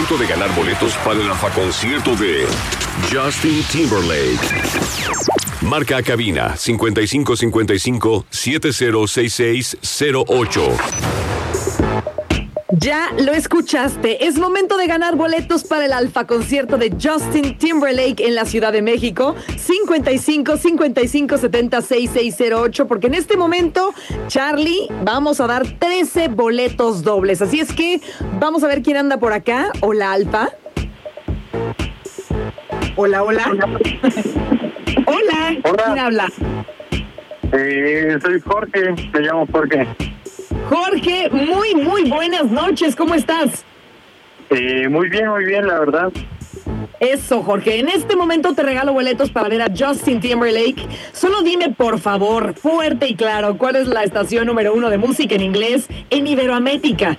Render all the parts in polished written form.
momento de ganar boletos para el concierto de Justin Timberlake. Marca a cabina 5555-706608. Ya lo escuchaste, es momento de ganar boletos para el Alfa concierto de Justin Timberlake en la Ciudad de México, 5555706608, porque en este momento, Charlie, vamos a dar 13 boletos dobles, así es que vamos a ver quién anda por acá. Hola, Alfa. Hola. Hola. ¿Quién habla? Soy Jorge, me llamo Jorge. Jorge, muy buenas noches, ¿cómo estás? Muy bien, la verdad. Eso, Jorge, en este momento te regalo boletos para ver a Justin Timberlake. Solo dime, por favor, fuerte y claro, ¿cuál es la estación número 1 de música en inglés en Iberoamérica?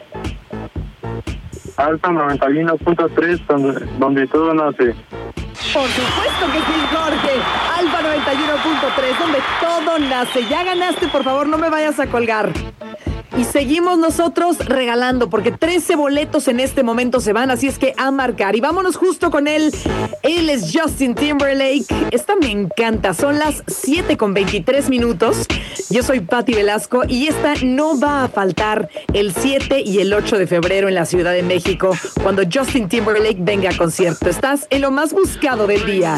Alfa 91.3, donde todo nace. Por supuesto que sí, Jorge. Alfa 91.3, donde todo nace. Ya ganaste, por favor, no me vayas a colgar. Y seguimos nosotros regalando, porque 13 boletos en este momento se van, así es que a marcar. Y vámonos justo con él. Él es Justin Timberlake. Esta me encanta. Son las 7:23. Yo soy Patti Velasco y esta no va a faltar el 7 y el 8 de febrero en la Ciudad de México, cuando Justin Timberlake venga a concierto. Estás en lo más buscado del día.